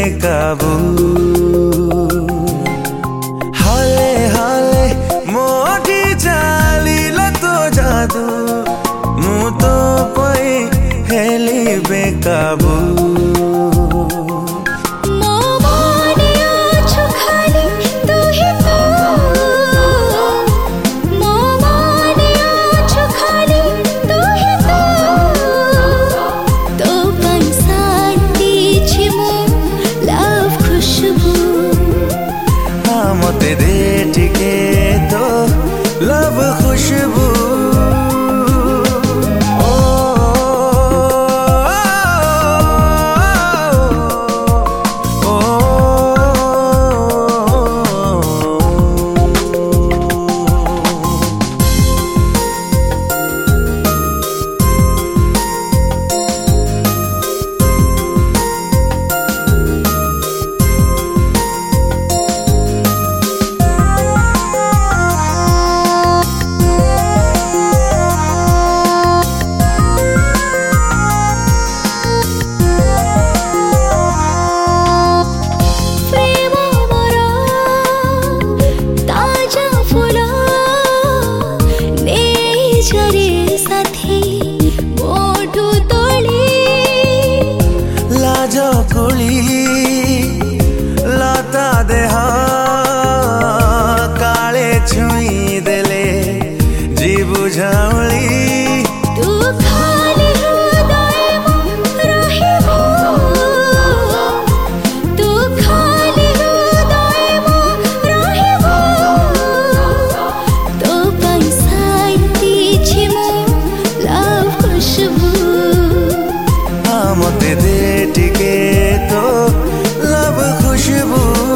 बेकाबू हाले हाले मोठी चालिला तो जादू मु तो पई हेली बेकाबू मते दे टिके तो लव खुशबू लाता देहा काले छुई देले जी बुझावली तू खाली हृदय रहिबो तू खाली हृदय रहिबो तो पैसाइती छिमो लव खुशबू मते दे टिके तो लव खुशबू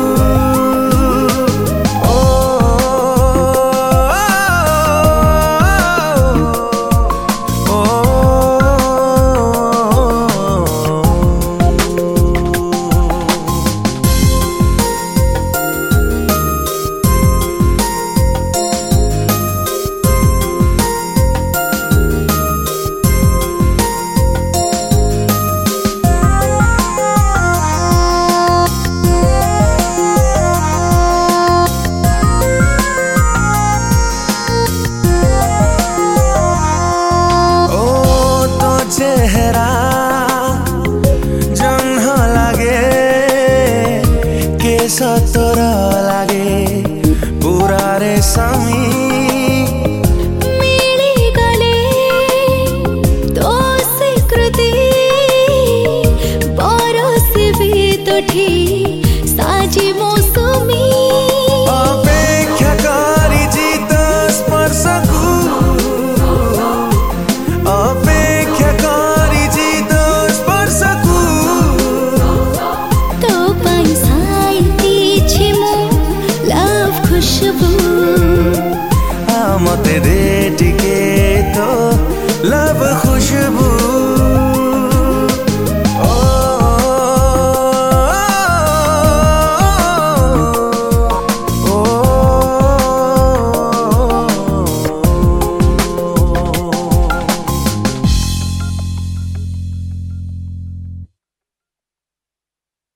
चेहरा जन्ह लागे केस तोर लागे पूरा रेशमी मिली गले तो स्वीकृति बरसी भी तोठी साजी मौसमी अपेक्षा करी जीत स्पर्शकू मते दे टिके तो लव